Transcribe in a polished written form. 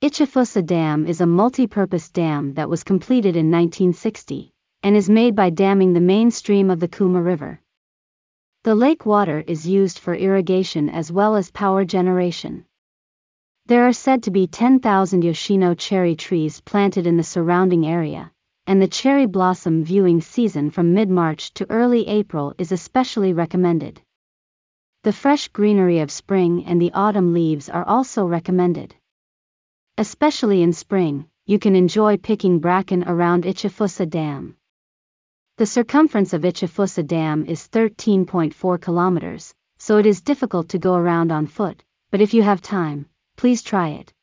Ichafusa Dam is a multi-purpose dam that was completed in 1960, and is made by damming the main stream of the Kuma River. The lake water is used for irrigation as well as power generation. There are said to be 10,000 Yoshino cherry trees planted in the surrounding area, and the cherry blossom viewing season from mid-March to early April is especially recommended. The fresh greenery of spring and the autumn leaves are also recommended. Especially in spring, you can enjoy picking bracken around Ichafusa Dam. The circumference of Ichafusa Dam is 13.4 kilometers, so it is difficult to go around on foot, but if you have time, please try it.